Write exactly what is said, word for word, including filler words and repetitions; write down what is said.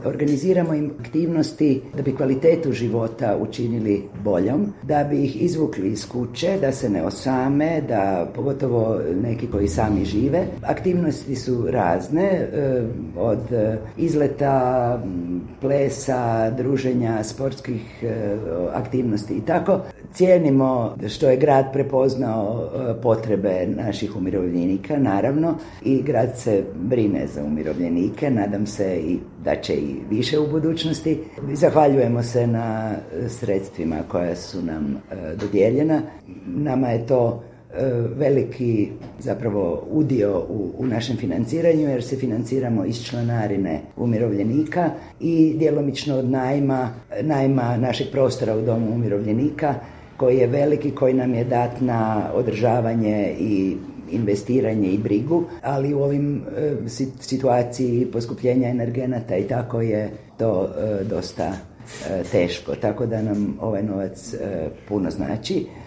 Organiziramo im aktivnosti da bi kvalitetu života učinili boljom, da bi ih izvukli iz kuće, da se ne osame, da pogotovo neki koji sami žive. Aktivnosti su razne, od izleta, plesa, druženja, sportskih aktivnosti i tako. Cijenimo što je grad prepoznao potrebe naših umirovljenika, naravno, i grad se brine za umirovljenike, nadam se i da će i više u budućnosti. Zahvaljujemo se na sredstvima koja su nam dodijeljena. Nama je to veliki zapravo udio u, u našem financiranju, jer se financiramo iz članarine umirovljenika i djelomično od najma, najma našeg prostora u domu umirovljenika, koji je veliki, koji nam je dat na održavanje i investiranje i brigu, ali u ovim e, situaciji poskupljenja energenata i tako je to e, dosta e, teško, tako da nam ovaj novac e, puno znači.